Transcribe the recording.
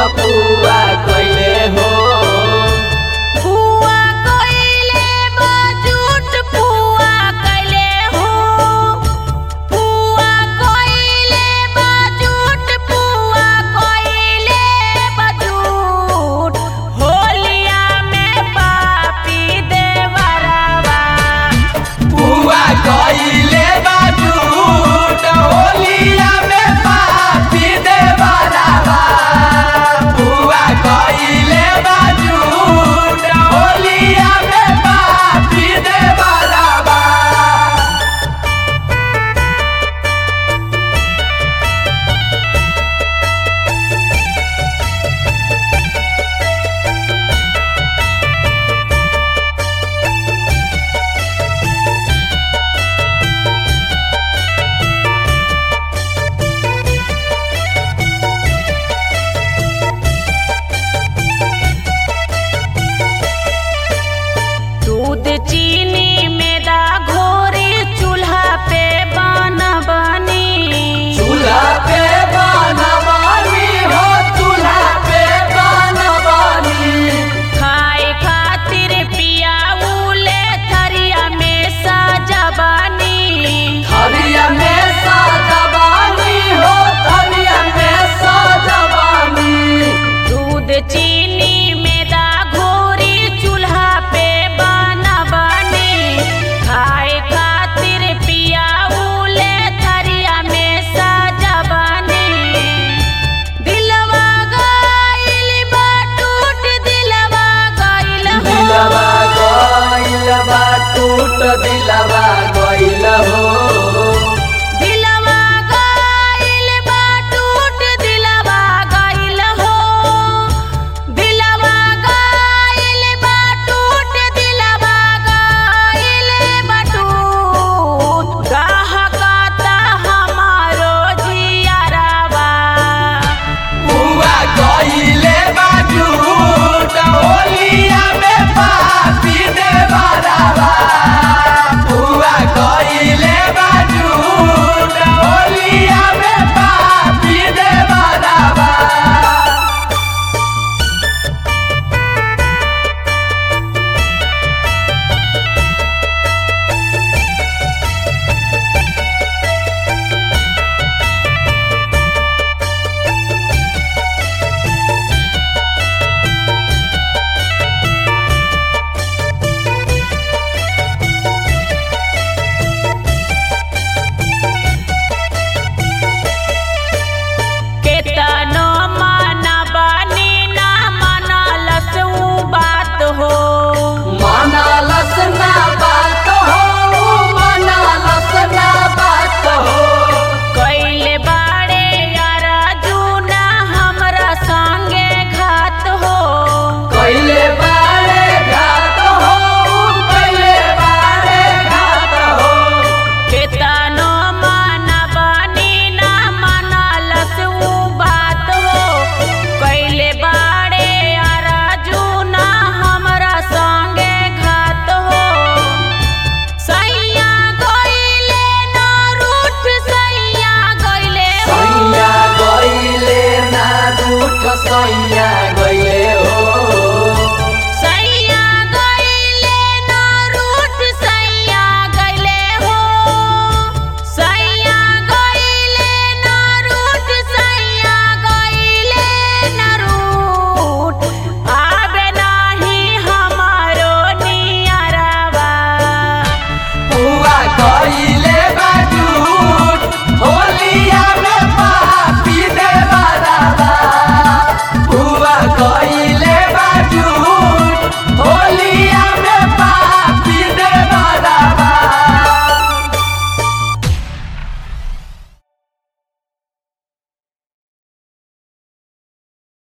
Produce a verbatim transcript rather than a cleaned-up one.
पुआ कइले हो। पुआ कइले बा झूठ पुआ कइले हो। पुआ कइले बा झूठ पुआ कइले बा झूठ। होलिया में पापी देवरवा पुआ कइले बा झूठ होलिया में पापी देवरवा। पुआ कइले बा झूठ होलिया में पापी देवरवा। दूध चीनी मैदा घोरी चूल्हा पे बनबनी। चूल्हा पे बनबनी हो चूल्हा पे बनबनी। खाए खातिर पियाउले थरिया में सजबनी। थरिया में सजबनी हो थरिया में सजबनी। दूध चीनी